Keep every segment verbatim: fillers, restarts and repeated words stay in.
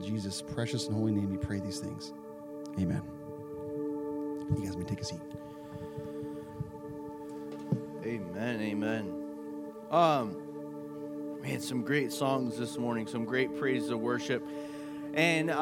In Jesus' precious and holy name, we pray these things. Amen. You guys may take a seat. Amen, amen. Um, man, some great songs this morning, some great praises of worship. And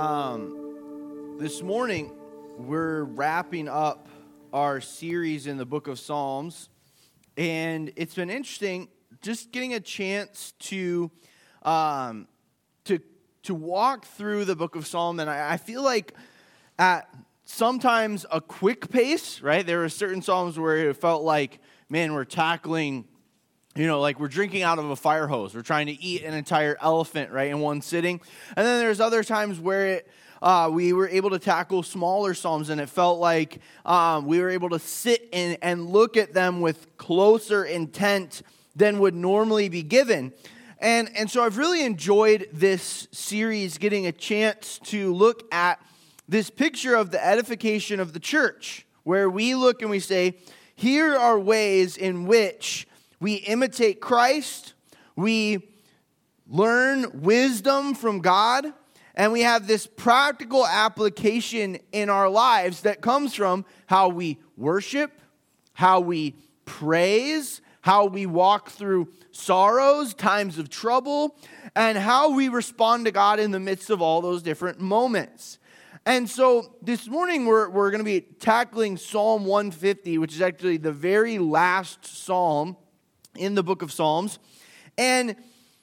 um, this morning, we're wrapping up our series in the book of Psalms. And it's been interesting just getting a chance to um, to to walk through the book of Psalm. And I, I feel like at sometimes a quick pace, right? There are certain Psalms where it felt like, man, we're tackling, you know, like we're drinking out of a fire hose. We're trying to eat an entire elephant, right, in one sitting. And then there's other times where it, uh, we were able to tackle smaller Psalms, and it felt like um, we were able to sit in and look at them with closer intent than would normally be given. And, and so I've really enjoyed this series, getting a chance to look at this picture of the edification of the church, where we look and we say, here are ways in which we imitate Christ, we learn wisdom from God, and we have this practical application in our lives that comes from how we worship, how we praise, how we walk through sorrows, times of trouble, and how we respond to God in the midst of all those different moments. And so this morning we're, we're going to be tackling Psalm one fifty, which is actually the very last psalm in the book of Psalms. And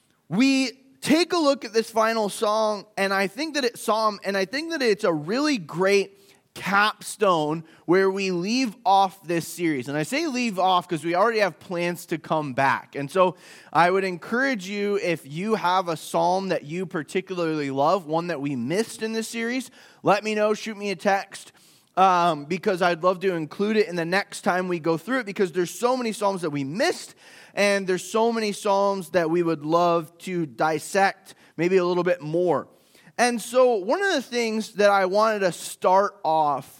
we take a look at this final song, and I think that it's psalm, and I think that it's a really great capstone where we leave off this series. And I say leave off because we already have plans to come back. And so I would encourage you, if you have a psalm that you particularly love, one that we missed in this series, let me know, shoot me a text, um, because I'd love to include it in the next time we go through it, because there's so many psalms that we missed, and there's so many psalms that we would love to dissect maybe a little bit more. And so one of the things that I wanted to start off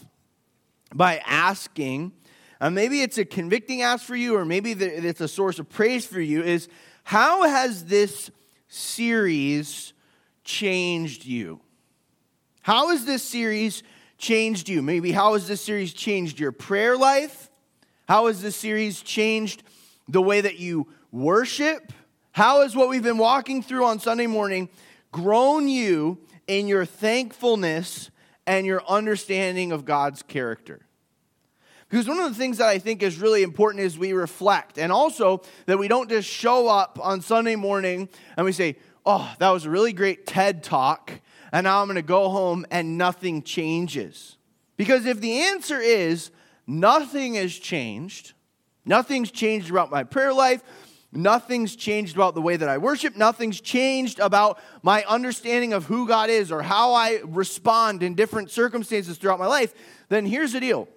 by asking, and maybe it's a convicting ask for you, or maybe it's a source of praise for you, is how has this series changed you? How has this series changed you? Maybe how has this series changed your prayer life? How has this series changed the way that you worship? How has what we've been walking through on Sunday morning grown you in your thankfulness and your understanding of God's character? Because one of the things that I think is really important is we reflect, and also that we don't just show up on Sunday morning and we say, oh, that was a really great TED Talk, and now I'm going to go home and nothing changes. Because if the answer is nothing has changed, nothing's changed about my prayer life, nothing's changed about the way that I worship, nothing's changed about my understanding of who God is or how I respond in different circumstances throughout my life, then here's the deal.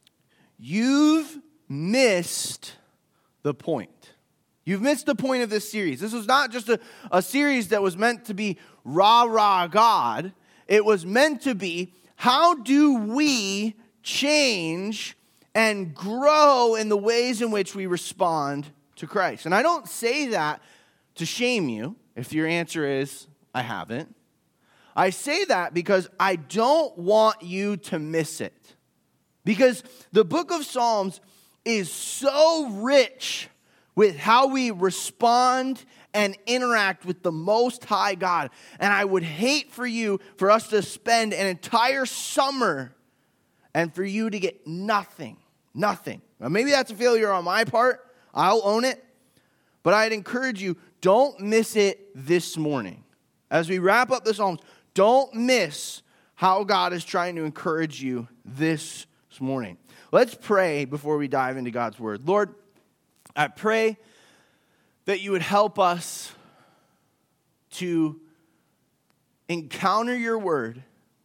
You've missed the point. You've missed the point of this series. This was not just a, a series that was meant to be rah-rah God. It was meant to be, how do we change and grow in the ways in which we respond to Christ? And I don't say that to shame you if your answer is, I haven't. I say that because I don't want you to miss it. Because the book of Psalms is so rich with how we respond and interact with the Most High God. And I would hate for you, for us to spend an entire summer and for you to get nothing. Nothing. Now, maybe that's a failure on my part. I'll own it. But I'd encourage you, don't miss it this morning. As we wrap up the Psalms, don't miss how God is trying to encourage you this morning. Let's pray before we dive into God's word. Lord, I pray that you would help us to encounter your word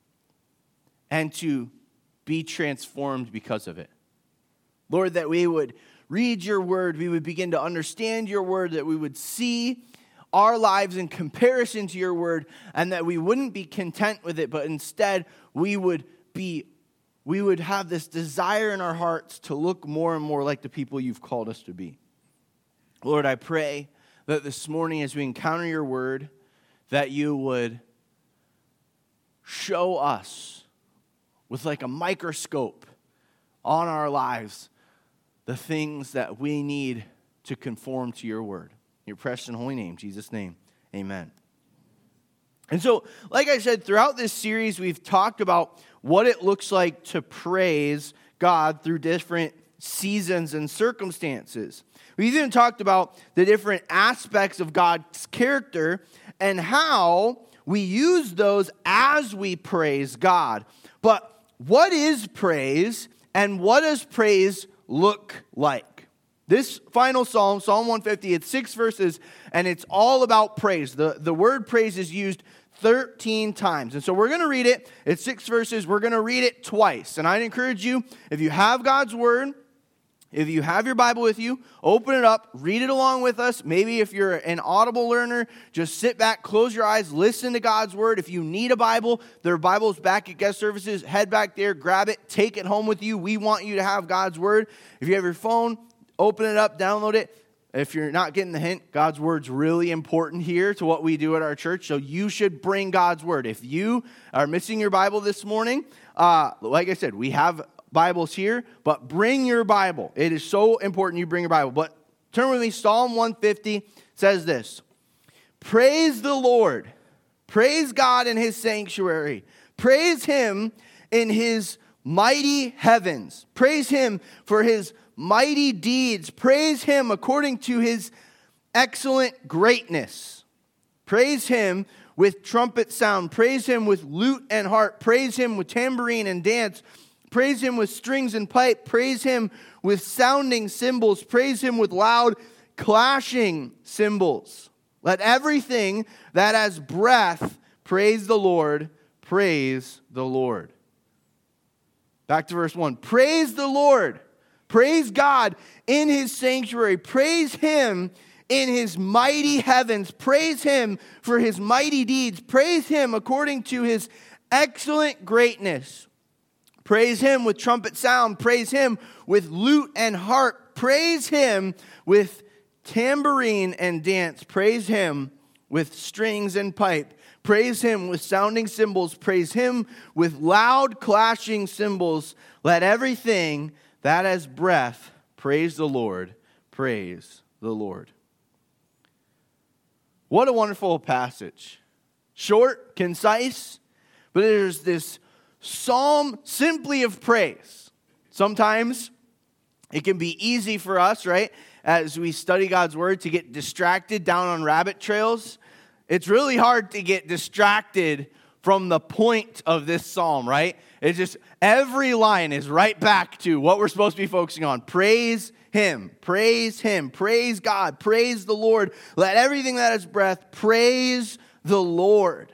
and to be transformed because of it. Lord, that we would read your word, we would begin to understand your word, that we would see our lives in comparison to your word, and that we wouldn't be content with it, but instead we would be, we would have this desire in our hearts to look more and more like the people you've called us to be. Lord, I pray that this morning as we encounter your word, that you would show us with like a microscope on our lives the things that we need to conform to your word. In your precious and holy name, Jesus' name, amen. And so, like I said, throughout this series, we've talked about what it looks like to praise God through different seasons and circumstances. We even talked about the different aspects of God's character and how we use those as we praise God. But what is praise, and what does praise look like? This final psalm, Psalm one fifty, it's six verses, and it's all about praise. The, the word praise is used thirteen times. And so we're going to read it. It's six verses. We're going to read it twice. And I'd encourage you, if you have God's word, if you have your Bible with you, open it up, read it along with us. Maybe if you're an audible learner, just sit back, close your eyes, listen to God's word. If you need a Bible, there are Bibles back at guest services. Head back there, grab it, take it home with you. We want you to have God's word. If you have your phone, open it up, download it. If you're not getting the hint, God's word's really important here to what we do at our church, so you should bring God's word. If you are missing your Bible this morning, uh, like I said, we have Bibles here, but bring your Bible. It is so important you bring your Bible. But turn with me, Psalm one fifty says this: praise the Lord, praise God in his sanctuary, praise him in his mighty heavens, praise him for his mighty deeds, praise him according to his excellent greatness, praise him with trumpet sound, praise him with lute and harp, praise him with tambourine and dance, praise him with strings and pipe, praise him with sounding cymbals, praise him with loud clashing cymbals. Let everything that has breath praise the Lord, praise the Lord. Back to verse one. Praise the Lord. Praise God in his sanctuary. Praise him in his mighty heavens. Praise him for his mighty deeds. Praise him according to his excellent greatness. Praise him with trumpet sound. Praise him with lute and harp. Praise him with tambourine and dance. Praise him with strings and pipe. Praise him with sounding cymbals. Praise him with loud clashing cymbals. Let everything that has breath praise the Lord. Praise the Lord. What a wonderful passage. Short, concise, but there's this psalm simply of praise. Sometimes it can be easy for us, right, as we study God's word, to get distracted down on rabbit trails. It's really hard to get distracted from the point of this psalm, right? It's just every line is right back to what we're supposed to be focusing on. Praise him, praise him, praise God, praise the Lord. Let everything that has breath praise the Lord.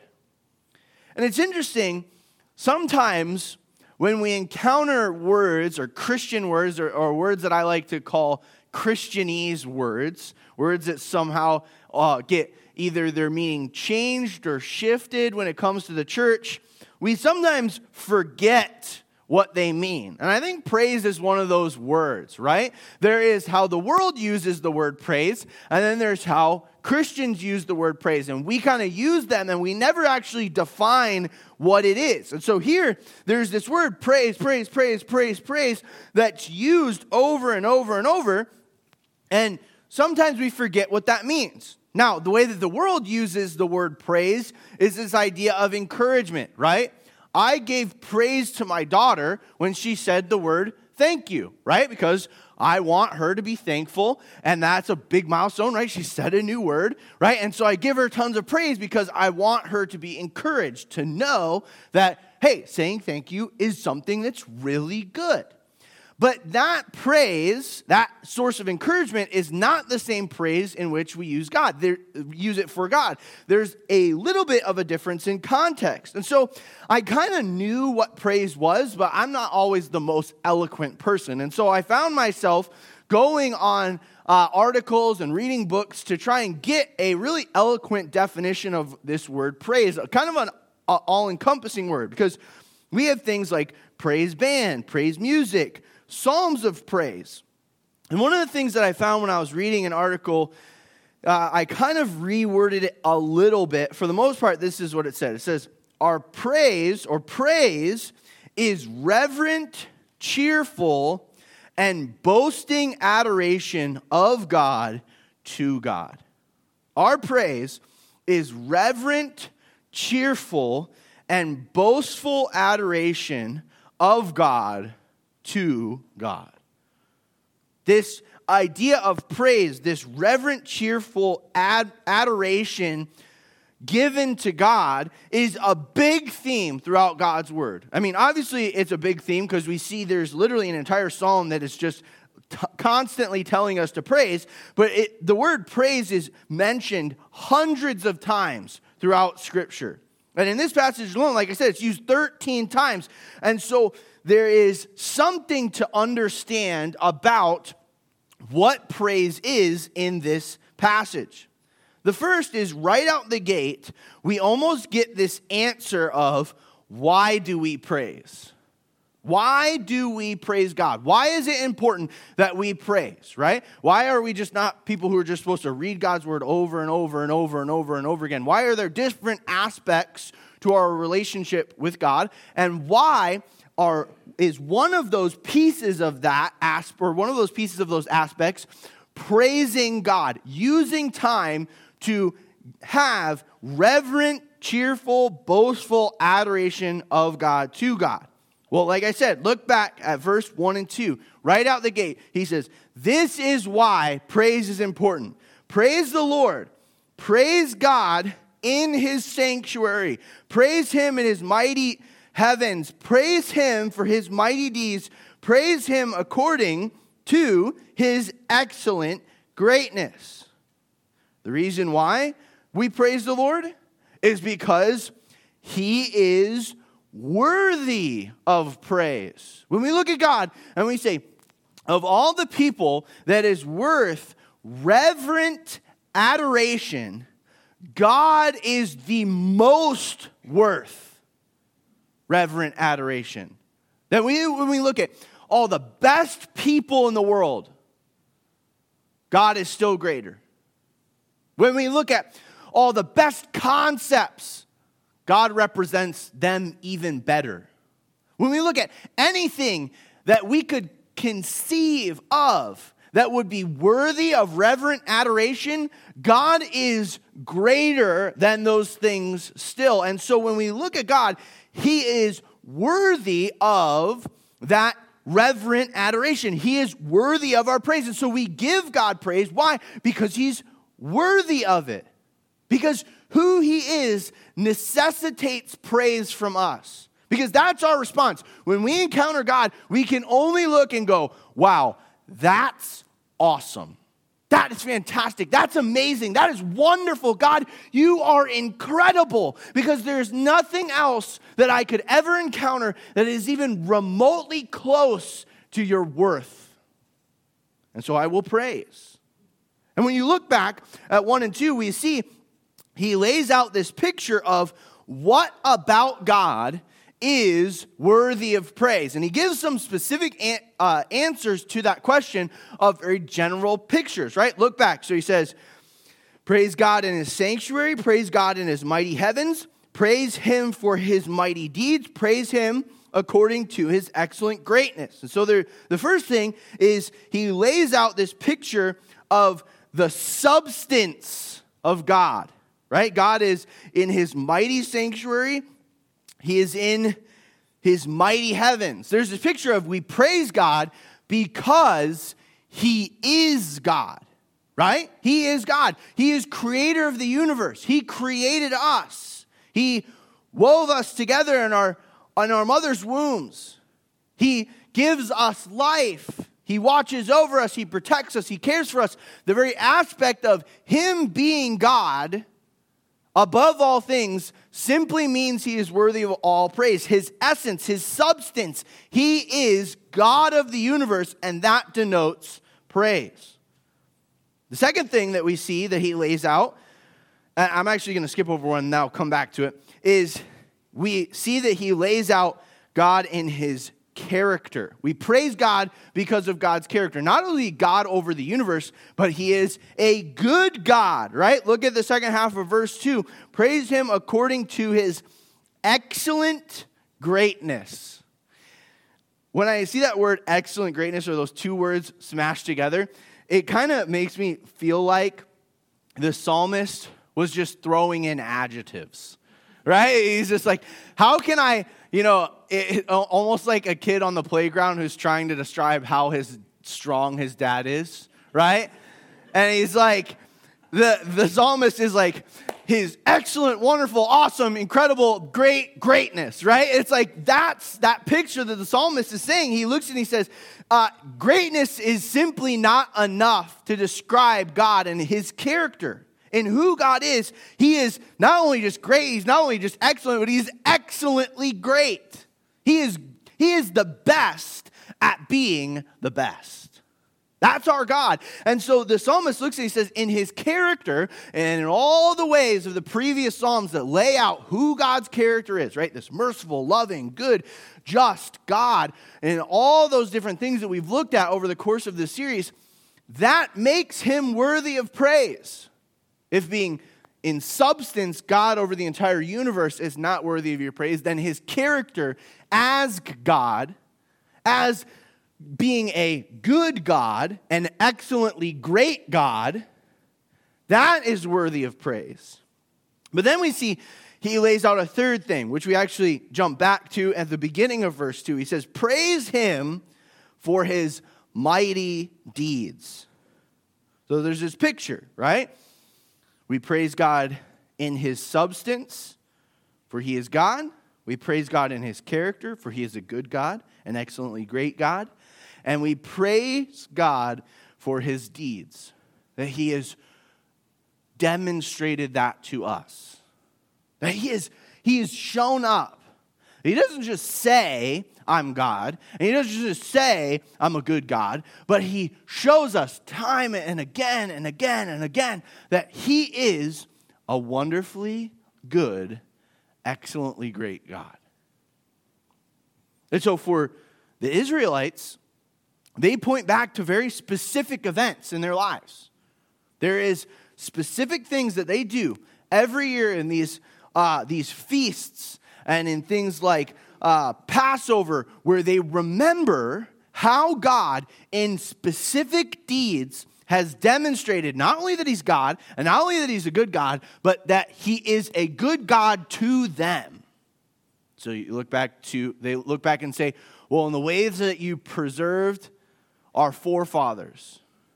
And it's interesting, sometimes when we encounter words or Christian words or, or words that I like to call Christianese words, words that somehow uh, get either their meaning changed or shifted when it comes to the church, we sometimes forget what they mean. And I think praise is one of those words, right? There is how the world uses the word praise, and then there's how Christians use the word praise. And we kind of use them, and we never actually define what it is. And so here, there's this word praise, praise, praise, praise, praise, that's used over and over and over, and sometimes we forget what that means. Now, the way that the world uses the word praise is this idea of encouragement, right? I gave praise to my daughter when she said the word thank you, right? Because I want her to be thankful, and that's a big milestone, right? She said a new word, right? And so I give her tons of praise because I want her to be encouraged, to know that, hey, saying thank you is something that's really good. But that praise, that source of encouragement, is not the same praise in which we use God. There, use it for God. There's a little bit of a difference in context. And so I kind of knew what praise was, but I'm not always the most eloquent person. And so I found myself going on uh, articles and reading books to try and get a really eloquent definition of this word praise, kind of an uh, all-encompassing word, because we have things like praise band, praise music, psalms of praise. And one of the things that I found when I was reading an article, uh, I kind of reworded it a little bit. For the most part, this is what it said. It says, our praise or praise is reverent, cheerful, and boasting adoration of God to God. Our praise is reverent, cheerful, and boastful adoration of God to God. This idea of praise, this reverent, cheerful ad- adoration given to God is a big theme throughout God's word. I mean, obviously it's a big theme because we see there's literally an entire psalm that is just t- constantly telling us to praise, but it, the word praise is mentioned hundreds of times throughout Scripture. And in this passage alone, like I said, it's used thirteen times. And so there is something to understand about what praise is in this passage. The first is right out the gate, we almost get this answer of why do we praise? Why do we praise God? Why is it important that we praise, right? Why are we just not people who are just supposed to read God's word over and over and over and over and over again? Why are there different aspects to our relationship with God? And why are is one of those pieces of that aspect, or one of those pieces of those aspects, praising God, using time to have reverent, cheerful, boastful adoration of God to God. Well, like I said, look back at verse one and two. Right out the gate, he says, this is why praise is important. Praise the Lord. Praise God in his sanctuary. Praise him in his mighty heavens. Praise him for his mighty deeds. Praise him according to his excellent greatness. The reason why we praise the Lord is because he is worthy of praise. When we look at God and we say, of all the people that is worth reverent adoration, God is the most worth reverent adoration. That we, when we look at all the best people in the world, God is still greater. When we look at all the best concepts, God represents them even better. When we look at anything that we could conceive of that would be worthy of reverent adoration, God is greater than those things still. And so when we look at God, he is worthy of that reverent adoration. He is worthy of our praise. And so we give God praise. Why? Because he's worthy of it. Because who he is necessitates praise from us. Because that's our response. When we encounter God, we can only look and go, wow, that's awesome. That is fantastic. That's amazing. That is wonderful. God, you are incredible. Because there's nothing else that I could ever encounter that is even remotely close to your worth. And so I will praise. And when you look back at one and two, we see he lays out this picture of what about God is worthy of praise. And he gives some specific an- uh, answers to that question of very general pictures, right? Look back. So he says, praise God in his sanctuary, praise God in his mighty heavens, praise him for his mighty deeds, praise him according to his excellent greatness. And so there, the first thing is he lays out this picture of the substance of God, right? God is in his mighty sanctuary. He is in his mighty heavens. There's a picture of we praise God because he is God, right? He is God. He is creator of the universe. He created us. He wove us together in our, in our mother's wombs. He gives us life. He watches over us. He protects us. He cares for us. The very aspect of him being God above all things simply means he is worthy of all praise. His essence, his substance, he is God of the universe, and that denotes praise. The second thing that we see that he lays out, and I'm actually going to skip over one and now come back to it, is we see that he lays out God in his character. We praise God because of God's character. Not only God over the universe, but he is a good God, right? Look at the second half of verse two. Praise him according to his excellent greatness. When I see that word excellent greatness, or those two words smashed together, it kind of makes me feel like the psalmist was just throwing in adjectives, right? He's just like, how can I, you know, it, it, almost like a kid on the playground who's trying to describe how his strong his dad is, right? And he's like, the, the psalmist is like, his excellent, wonderful, awesome, incredible, great, greatness, right? It's like that's that picture that the psalmist is saying. He looks and he says, uh, greatness is simply not enough to describe God and his character. And who God is, he is not only just great, he's not only just excellent, but he's excellently great. He is, he is the best at being the best. That's our God. And so the psalmist looks and he says, in his character and in all the ways of the previous psalms that lay out who God's character is, right? This merciful, loving, good, just God, and all those different things that we've looked at over the course of this series, that makes him worthy of praise. If being in substance God over the entire universe is not worthy of your praise, then his character as God, as being a good God, an excellently great God, that is worthy of praise. But then we see he lays out a third thing, which we actually jump back to at the beginning of verse two. He says, praise him for his mighty deeds. So there's this picture, right? We praise God in his substance, for he is God. We praise God in his character, for he is a good God, an excellently great God. And we praise God for his deeds, that he has demonstrated that to us. That he is, he has shown up. He doesn't just say, I'm God, and he doesn't just say, I'm a good God, but he shows us time and again and again and again that he is a wonderfully good, excellently great God. And so for the Israelites, they point back to very specific events in their lives. There is specific things that they do every year in these, uh, these feasts and in things like uh, Passover, where they remember how God in specific deeds has demonstrated not only that he's God and not only that he's a good God, but that he is a good God to them. So you look back to, they look back and say, well, in the ways that you preserved our forefathers,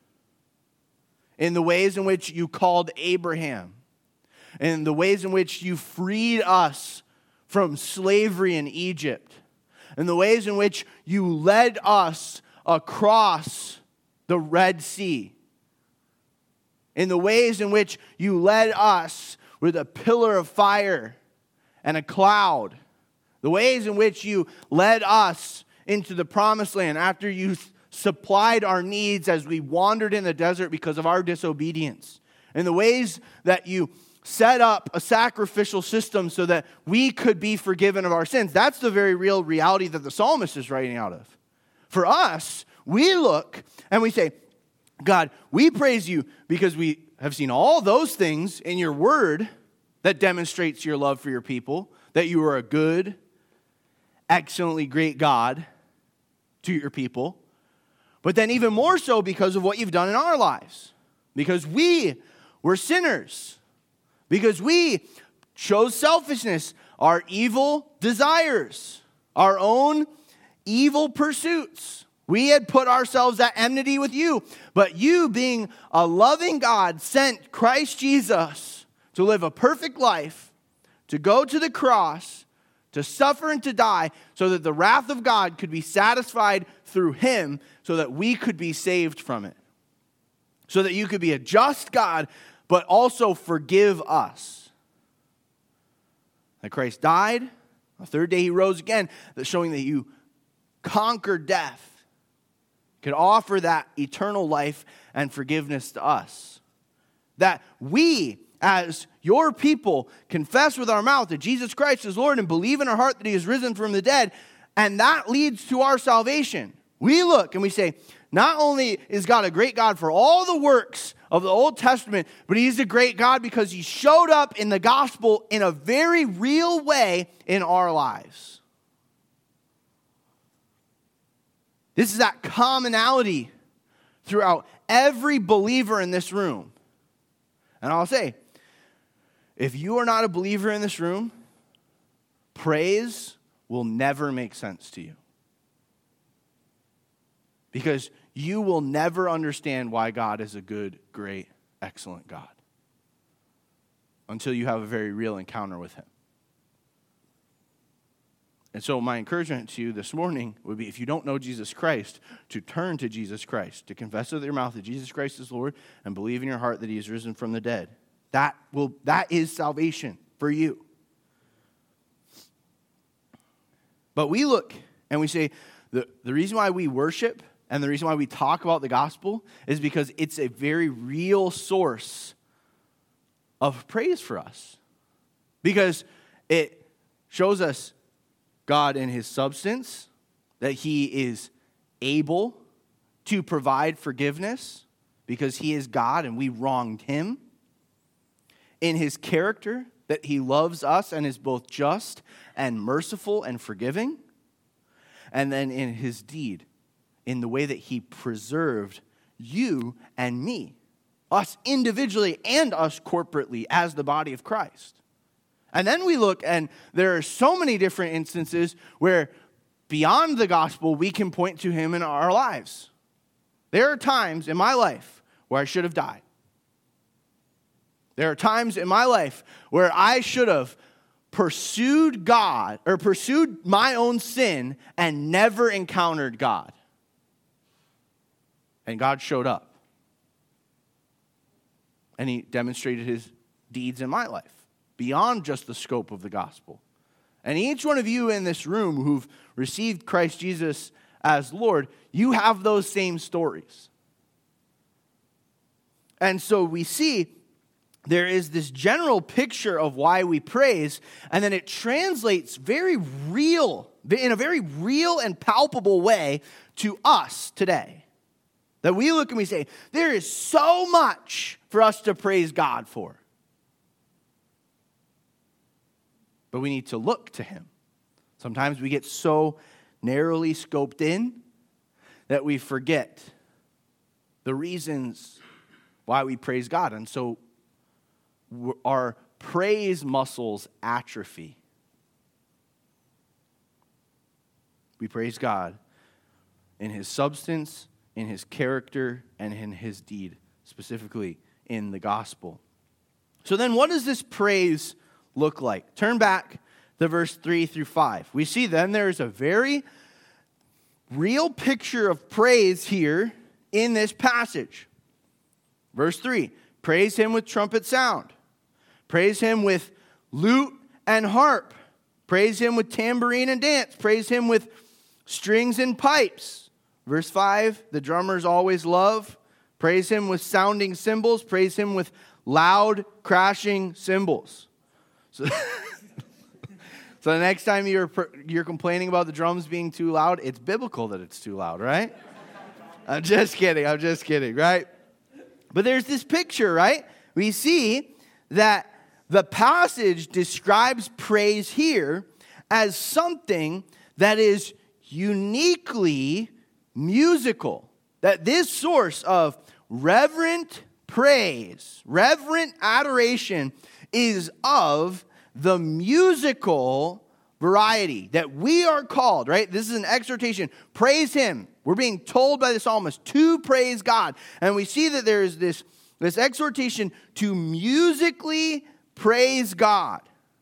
in the ways in which you called Abraham, in the ways in which you freed us from slavery in Egypt, in the ways in which you led us across the Red Sea, in the ways in which you led us with a pillar of fire and a cloud, the ways in which you led us into the promised land after you supplied our needs as we wandered in the desert because of our disobedience, and the ways that you set up a sacrificial system so that we could be forgiven of our sins. That's the very real reality that the psalmist is writing out of. For us, we look and we say, God, we praise you because we have seen all those things in your word that demonstrates your love for your people, that you are a good, excellently great God to your people. But then even more so because of what you've done in our lives. Because we were sinners. Because we chose selfishness, our evil desires, our own evil pursuits. We had put ourselves at enmity with you. But you, being a loving God, sent Christ Jesus to live a perfect life, to go to the cross, to suffer and to die, so that the wrath of God could be satisfied through him, so that we could be saved from it. So that you could be a just God, but also forgive us. That Christ died, the third day he rose again, that showing that you conquered death, could offer that eternal life and forgiveness to us. That we, as your people, confess with our mouth that Jesus Christ is Lord and believe in our heart that he is risen from the dead, and that leads to our salvation. We look and we say, Not only is God a great God for all the works of the Old Testament, but he's a great God because he showed up in the gospel in a very real way in our lives. This is that commonality throughout every believer in this room. And I'll say, if you are not a believer in this room, praise will never make sense to you. Because you will never understand why God is a good, great, excellent God until you have a very real encounter with him. And so my encouragement to you this morning would be, if you don't know Jesus Christ, to turn to Jesus Christ, to confess with your mouth that Jesus Christ is Lord and believe in your heart that he is risen from the dead. That will that is salvation for you. But we look and we say, the, the reason why we worship and the reason why we talk about the gospel is because it's a very real source of praise for us. Because it shows us God in his substance, that he is able to provide forgiveness because he is God and we wronged him. In his character, that he loves us and is both just and merciful and forgiving. And then in his deed, in the way that he preserved you and me, us individually and us corporately as the body of Christ. And then we look, and there are so many different instances where beyond the gospel, we can point to him in our lives. There are times in my life where I should have died. There are times in my life where I should have pursued God or pursued my own sin and never encountered God. And God showed up. And he demonstrated his deeds in my life beyond just the scope of the gospel. And each one of you in this room who've received Christ Jesus as Lord, you have those same stories. And so we see there is this general picture of why we praise, and then it translates very real, in a very real and palpable way to us today. That we look and we say, there is so much for us to praise God for. But we need to look to him. Sometimes we get so narrowly scoped in that we forget the reasons why we praise God. And so our praise muscles atrophy. We praise God in his substance, in his character, and in his deed, specifically in the gospel. So then what does this praise look like? Turn back to verse three through five. We see then there's a very real picture of praise here in this passage. Verse three, praise him with trumpet sound. Praise him with lute and harp. Praise him with tambourine and dance. Praise him with strings and pipes. Verse five, the drummers always love. Praise him with sounding cymbals. Praise him with loud crashing cymbals. So, so the next time you're you're complaining about the drums being too loud, it's biblical that it's too loud, right? I'm just kidding. I'm just kidding, right? But there's this picture, right? We see that the passage describes praise here as something that is uniquely musical. That this source of reverent praise, reverent adoration is of the musical variety that we are called, right? This is an exhortation. Praise him. We're being told by the psalmist to praise God. And we see that there is this, this exhortation to musically praise God.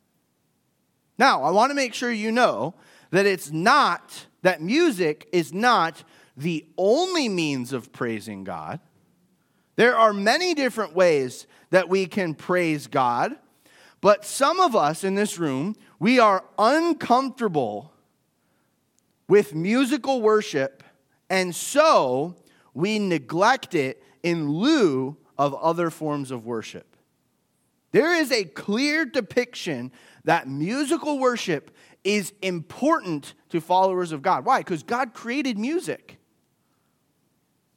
Now, I want to make sure you know that it's not, that music is not the only means of praising God. There are many different ways that we can praise God, but some of us in this room, we are uncomfortable with musical worship, and so we neglect it in lieu of other forms of worship. There is a clear depiction that musical worship is important to followers of God. Why? Because God created music.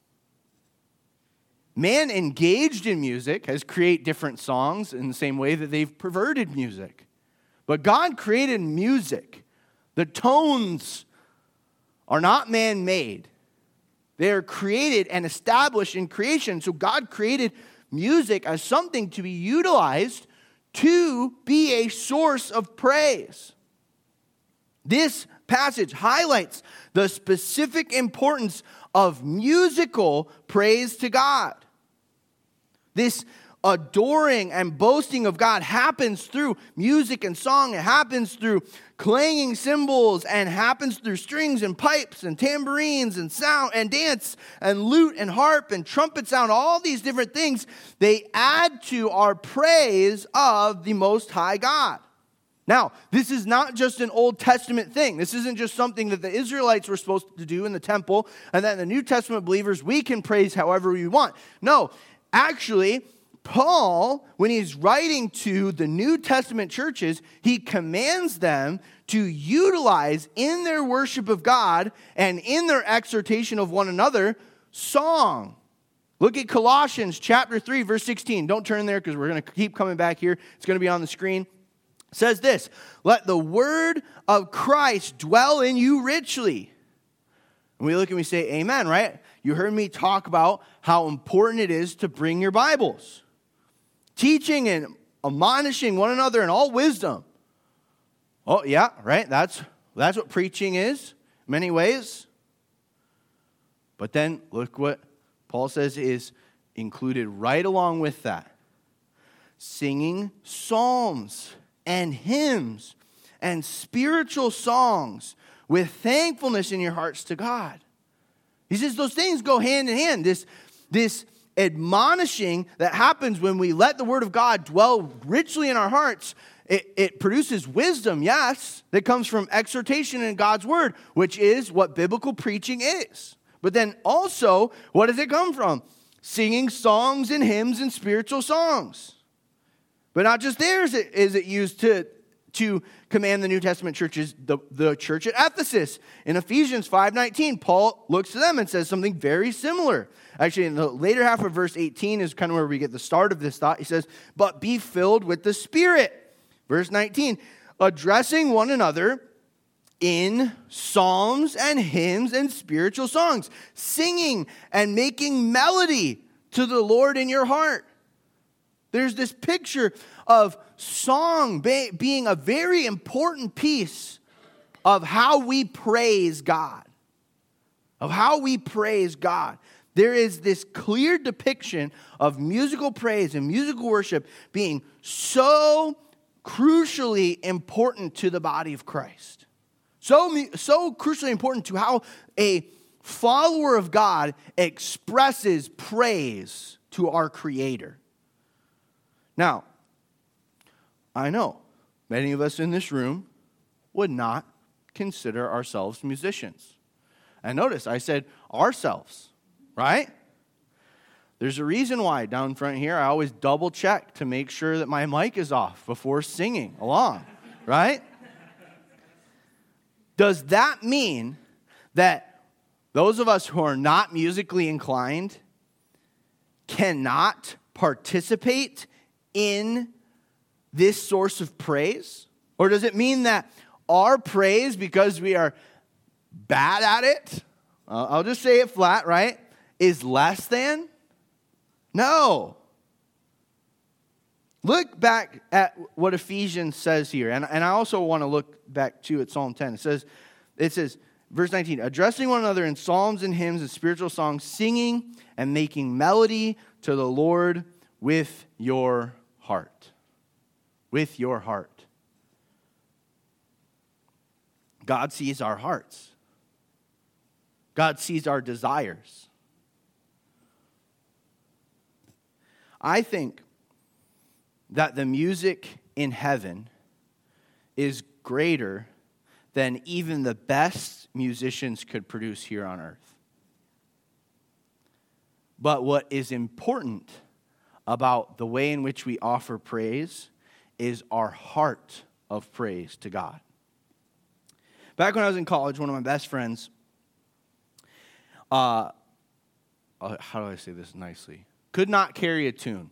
Man engaged in music has created different songs in the same way that they've perverted music. But God created music. The tones are not man-made. They are created and established in creation. So God created music as something to be utilized to be a source of praise. This passage highlights the specific importance of musical praise to God. This adoring and boasting of God happens through music and song. It happens through clanging cymbals and happens through strings and pipes and tambourines and sound and dance and lute and harp and trumpet sound. All these different things, they add to our praise of the Most High God. Now, this is not just an Old Testament thing. This isn't just something that the Israelites were supposed to do in the temple, and then the New Testament believers, we can praise however we want. No, actually, Paul, when he's writing to the New Testament churches, he commands them to utilize in their worship of God and in their exhortation of one another, song. Look at Colossians chapter three, verse sixteen. Don't turn there because we're going to keep coming back here. It's going to be on the screen. It says this, let the word of Christ dwell in you richly. And we look and we say, amen, right? You heard me talk about how important it is to bring your Bibles. Teaching and admonishing one another in all wisdom. Oh, yeah, right? That's, that's what preaching is, in many ways. But then look what Paul says is included right along with that. Singing psalms and hymns and spiritual songs with thankfulness in your hearts to God. He says those things go hand in hand. This, this admonishing that happens when we let the word of God dwell richly in our hearts, it, it produces wisdom, yes, that comes from exhortation in God's word, which is what biblical preaching is. But then also, what does it come from? Singing songs and hymns and spiritual songs. But not just there is it, is it used to, to command the New Testament churches, the, the church at Ephesus. In Ephesians five nineteen, Paul looks to them and says something very similar. Actually, in the later half of verse eighteen is kind of where we get the start of this thought. He says, but be filled with the Spirit. Verse nineteen, addressing one another in psalms and hymns and spiritual songs, singing and making melody to the Lord in your heart. There's this picture of song being a very important piece of how we praise God. Of how we praise God. There is this clear depiction of musical praise and musical worship being so crucially important to the body of Christ. So, so crucially important to how a follower of God expresses praise to our Creator. Now, I know many of us in this room would not consider ourselves musicians. And notice, I said ourselves, right? There's a reason why down front here I always double check to make sure that my mic is off before singing along, right? Does that mean that those of us who are not musically inclined cannot participate in this source of praise? Or does it mean that our praise, because we are bad at it, uh, I'll just say it flat, right, is less than? No. Look back at what Ephesians says here. And, and I also want to look back too at Psalm ten. It says, it says, verse nineteen, addressing one another in psalms and hymns and spiritual songs, singing and making melody to the Lord with your heart. With your heart. God sees our hearts. God sees our desires. I think that the music in heaven is greater than even the best musicians could produce here on earth. But what is important about the way in which we offer praise is our heart of praise to God. Back when I was in college, one of my best friends, uh, how do I say this nicely? could not carry a tune.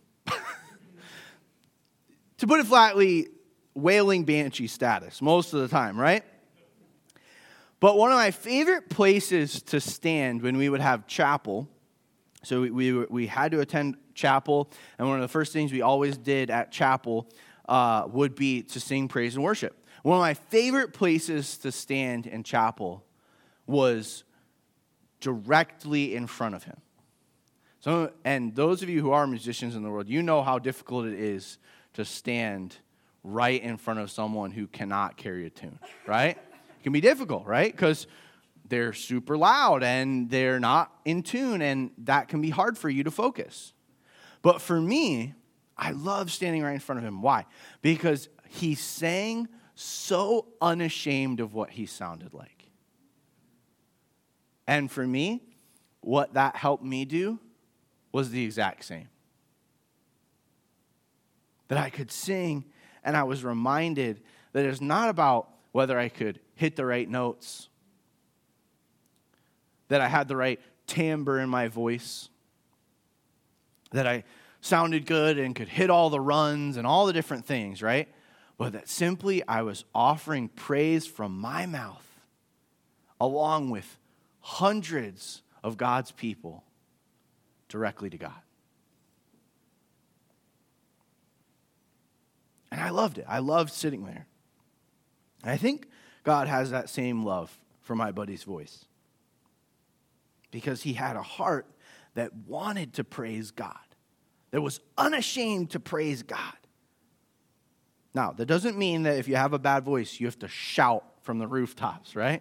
To put it flatly, wailing banshee status most of the time, right? But one of my favorite places to stand when we would have chapel, so we we, we had to attend chapel, and one of the first things we always did at chapel uh, would be to sing praise and worship. One of my favorite places to stand in chapel was directly in front of him. So, and those of you who are musicians in the world, you know how difficult it is to stand right in front of someone who cannot carry a tune, right? It can be difficult, right? Because they're super loud and they're not in tune, and that can be hard for you to focus. But for me, I love standing right in front of him. Why? Because he sang so unashamed of what he sounded like. And for me, what that helped me do was the exact same. That I could sing, and I was reminded that it's not about whether I could hit the right notes, that I had the right timbre in my voice, that I sounded good and could hit all the runs and all the different things, right? But that simply I was offering praise from my mouth along with hundreds of God's people directly to God. And I loved it. I loved sitting there. And I think God has that same love for my buddy's voice. Because he had a heart that wanted to praise God. That was unashamed to praise God. Now, that doesn't mean that if you have a bad voice, you have to shout from the rooftops, right?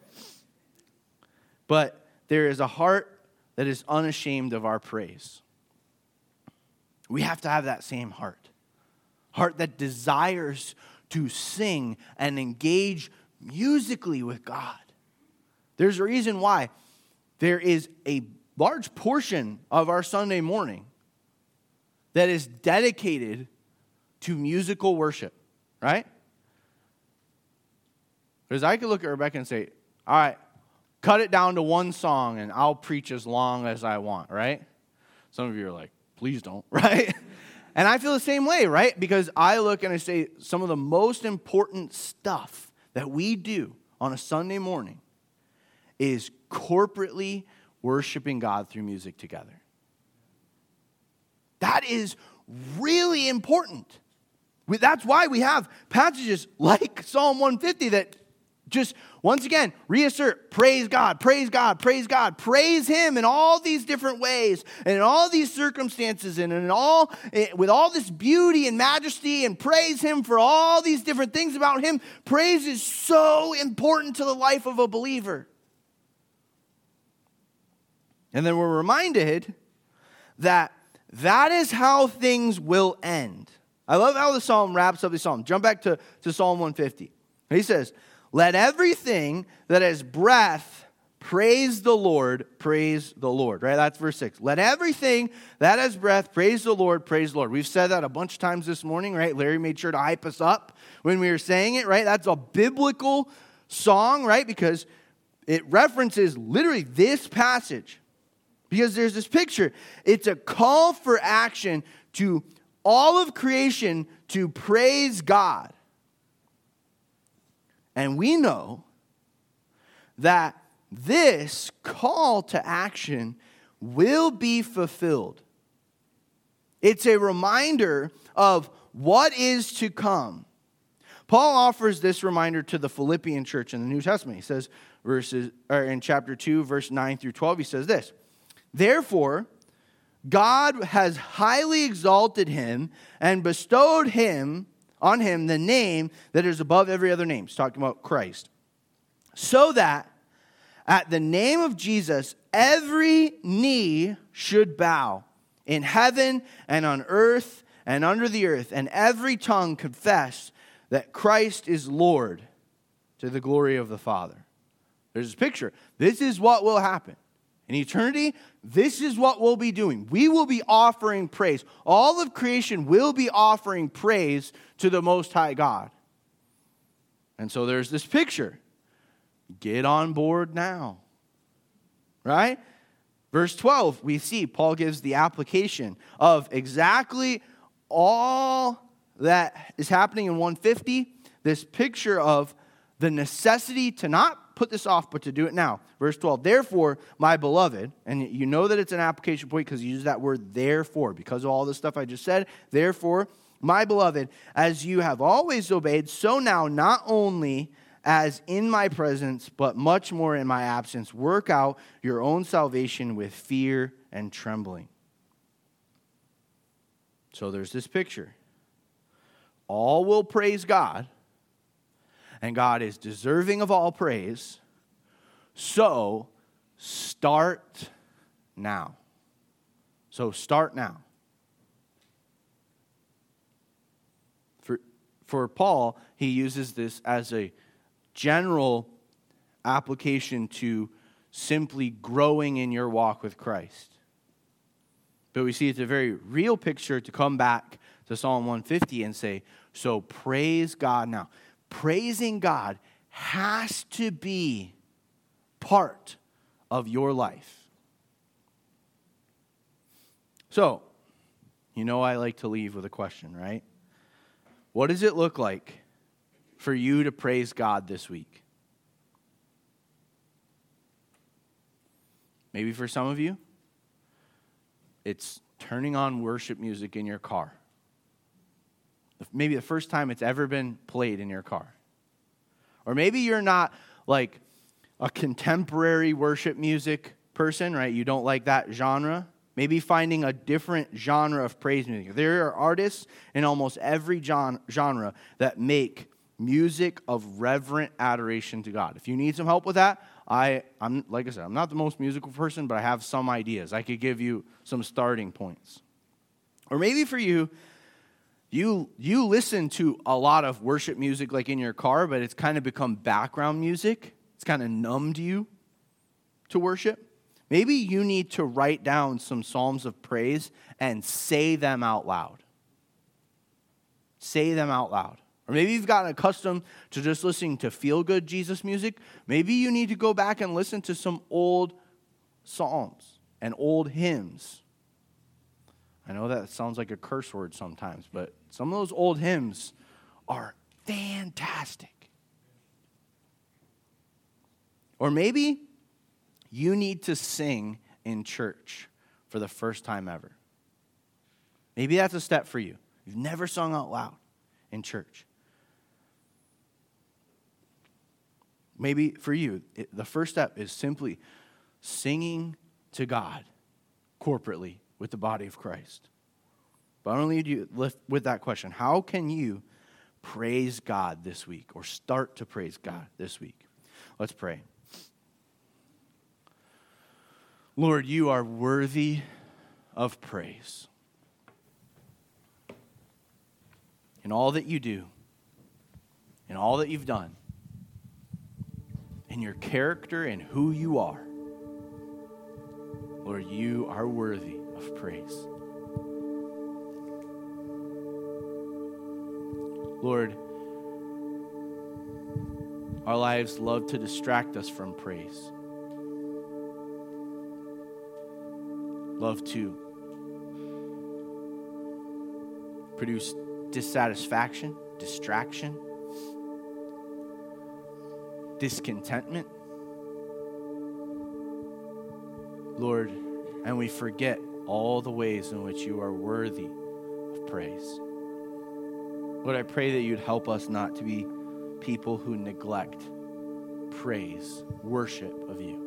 But there is a heart that is unashamed of our praise. We have to have that same heart. Heart that desires to sing and engage musically with God. There's a reason why there is a large portion of our Sunday morning that is dedicated to musical worship, right? Because I could look at Rebecca and say, all right, cut it down to one song and I'll preach as long as I want, right? Some of you are like, please don't, right? And I feel the same way, right? Because I look and I say some of the most important stuff that we do on a Sunday morning is corporately worshiping God through music together. That is really important. That's why we have passages like Psalm one fifty that just, once again, reassert, praise God, praise God, praise God, praise Him in all these different ways, and in all these circumstances, and in all, with all this beauty and majesty, and praise Him for all these different things about Him. Praise is so important to the life of a believer. And then we're reminded that that is how things will end. I love how the psalm wraps up the psalm. Jump back to, to Psalm one fifty. He says, let everything that has breath praise the Lord, praise the Lord. Right? That's verse six. Let everything that has breath praise the Lord, praise the Lord. We've said that a bunch of times this morning, right? Larry made sure to hype us up when we were saying it, right? That's a biblical song, right? Because it references literally this passage. Because there's this picture. It's a call for action to all of creation to praise God. And we know that this call to action will be fulfilled. It's a reminder of what is to come. Paul offers this reminder to the Philippian church in the New Testament. He says, verses, or in chapter two, verse nine through twelve, he says this. Therefore, God has highly exalted him and bestowed him on him the name that is above every other name. He's talking about Christ. So that at the name of Jesus, every knee should bow in heaven and on earth and under the earth, and every tongue confess that Christ is Lord, to the glory of the Father. There's this picture. This is what will happen. In eternity, this is what we'll be doing. We will be offering praise. All of creation will be offering praise to the Most High God. And so there's this picture. Get on board now. Right? Verse twelve, we see Paul gives the application of exactly all that is happening in one fifty, this picture of the necessity to not put this off, but to do it now. Verse twelve, therefore, my beloved, and you know that it's an application point because you use that word therefore, because of all the stuff I just said. Therefore, my beloved, as you have always obeyed, so now not only as in my presence, but much more in my absence, work out your own salvation with fear and trembling. So there's this picture. All will praise God, and God is deserving of all praise. So start now. So start now. For, for Paul, he uses this as a general application to simply growing in your walk with Christ. But we see it's a very real picture to come back to Psalm one fifty and say, so praise God now. Praising God has to be part of your life. So, you know I like to leave with a question, right? What does it look like for you to praise God this week? Maybe for some of you, it's turning on worship music in your car. Maybe the first time it's ever been played in your car. Or maybe you're not like a contemporary worship music person, right? You don't like that genre. Maybe finding a different genre of praise music. There are artists in almost every genre that make music of reverent adoration to God. If you need some help with that, I, I'm like I said, I'm not the most musical person, but I have some ideas. I could give you some starting points. Or maybe for you, you you listen to a lot of worship music like in your car, but it's kind of become background music. It's kind of numbed you to worship. Maybe you need to write down some psalms of praise and say them out loud. Say them out loud. Or maybe you've gotten accustomed to just listening to feel-good Jesus music. Maybe you need to go back and listen to some old psalms and old hymns. I know that sounds like a curse word sometimes, but some of those old hymns are fantastic. Or maybe you need to sing in church for the first time ever. Maybe that's a step for you. You've never sung out loud in church. Maybe for you, it, the first step is simply singing to God corporately with the body of Christ. But I want to leave you with that question. How can you praise God this week or start to praise God this week? Let's pray. Lord, you are worthy of praise. In all that you do, in all that you've done, in your character and who you are, Lord, you are worthy of praise. Lord, our lives love to distract us from praise. Love to produce dissatisfaction, distraction, discontentment. Lord, and we forget all the ways in which you are worthy of praise. Lord, I pray that you'd help us not to be people who neglect praise, worship of you.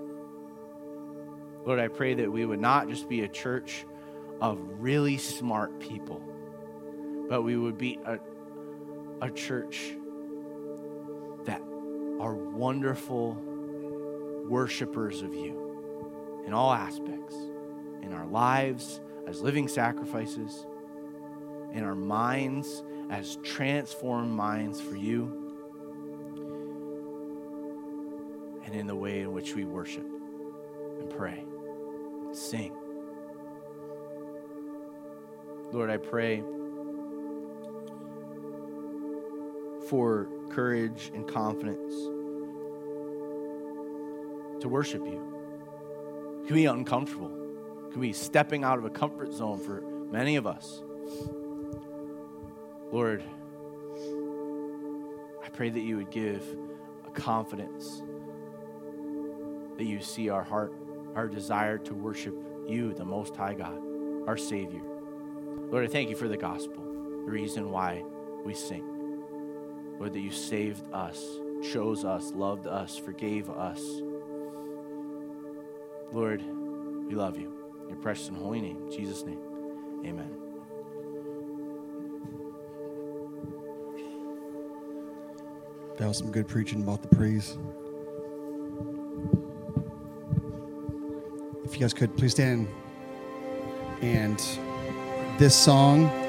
Lord, I pray that we would not just be a church of really smart people, but we would be a, a church that are wonderful worshipers of you in all aspects, in our lives as living sacrifices, in our minds as transformed minds for you, and in the way in which we worship and pray and sing. Lord, I pray for courage and confidence to worship you, can be uncomfortable. Can be stepping out of a comfort zone for many of us. Lord, I pray that you would give a confidence that you see our heart, our desire to worship you, the Most High God, our Savior. Lord, I thank you for the gospel, the reason why we sing. Lord, that you saved us, chose us, loved us, forgave us. Lord, we love you. In your precious and holy name, in Jesus' name, amen. That was some good preaching about the praise. If you guys could please stand. And this song